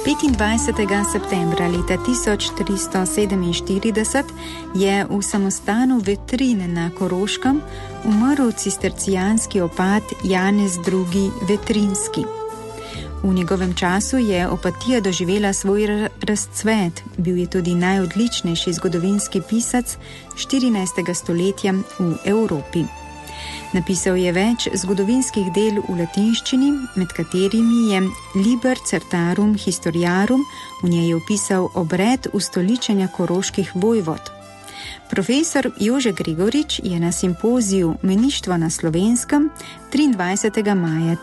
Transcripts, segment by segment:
25. septembra leta 1347 je v samostanu Vetrin na Koroškem umrl cistercijanski opat Janez II. Vetrinski. V njegovem času je opatija doživela svoj razcvet, bil je tudi najodličnejši zgodovinski pisac 14. stoletja v Evropi. Napisal je več zgodovinskih del v latinščini, med katerimi je Liber Certarum Historiarum, v njej je opisal obred ustoličenja koroških vojvod. Profesor Jože Gregorič je na simpoziju Meništvo na Slovenskem 23. maja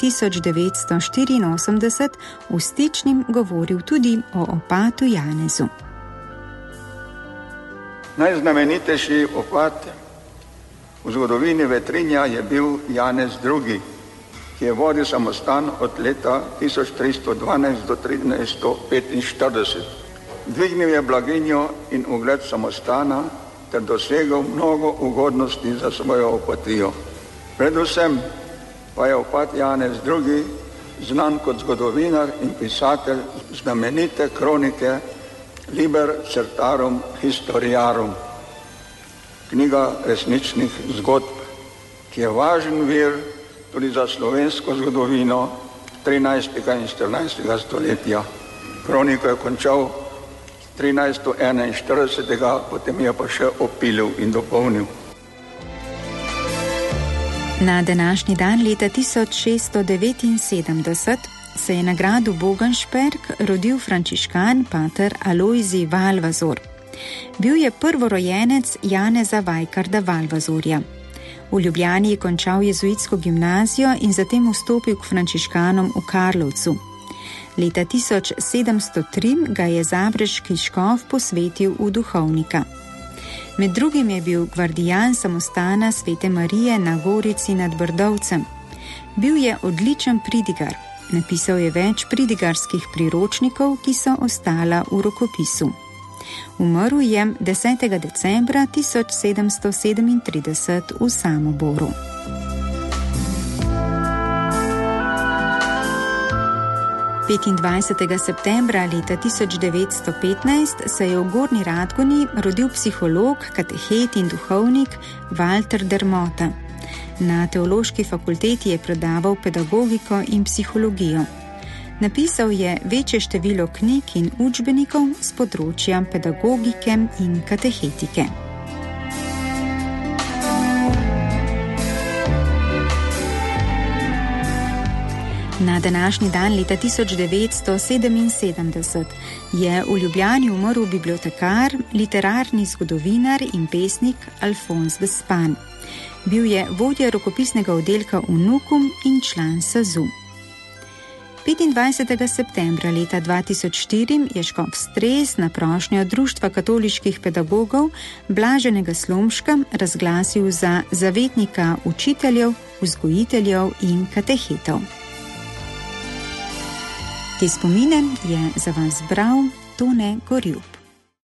1984 v Stičnim govoril tudi o opatu Janezu. Najznamenitejši opat v zgodovini Vetrinja je bil Janez II., ki je vodil samostan od leta 1312 do 1345. Dvignil je blaginjo in ugled samostana ter dosegel mnogo ugodnosti za svojo opatijo. Predvsem pa je opat Janez II. Znan kot zgodovinar in pisatelj znamenite kronike Liber Certarum Historiarum, knjiga resničnih zgodb, ki je važen vir tudi za slovensko zgodovino 13. in 14. stoletja. Kroniko je končal 1341, potem je pa še opilil in dopolnil. Na današnji dan leta 1679 se je na gradu Bogenšperk rodil frančiškan pater Alojzij Valvazor. Bil je prvorojenec Janeza Vajkarda Valvazorja. V Ljubljani je končal jezuitsko gimnazijo in zatem vstopil k frančiškanom v Karlovcu. Leta 1703 ga je zabreški škof posvetil v duhovnika. Med drugim je bil gvardijan samostana Svete Marije na Gorici nad Brdovcem. Bil je odličen pridigar. Napisal je več pridigarskih priročnikov, ki so ostala v rokopisu. Umrl je 10. decembra 1737 v Samoboru. Septembra leta 1915 se je v Gornji Radgoni rodil psiholog, katehet in duhovnik Walter Dermota. Na teološki fakulteti je predaval pedagogiko in psihologijo. Napisal je večje število knjig in učbenikov s področja pedagogike in katehetike. Na današnji dan leta 1977 je v Ljubljani umrl bibliotekar, literarni zgodovinar in pesnik Alfons Vespan. Bil je vodja rokopisnega oddelka v Nukum in član SAZU. 25. septembra leta 2004 je škof Stres na prošnjo Društva katoliških pedagogov Blaženega Slomška razglasil za zavetnika učiteljev, vzgojiteljev in katehetov. Te spomine je za vas bral Tone Gorjup.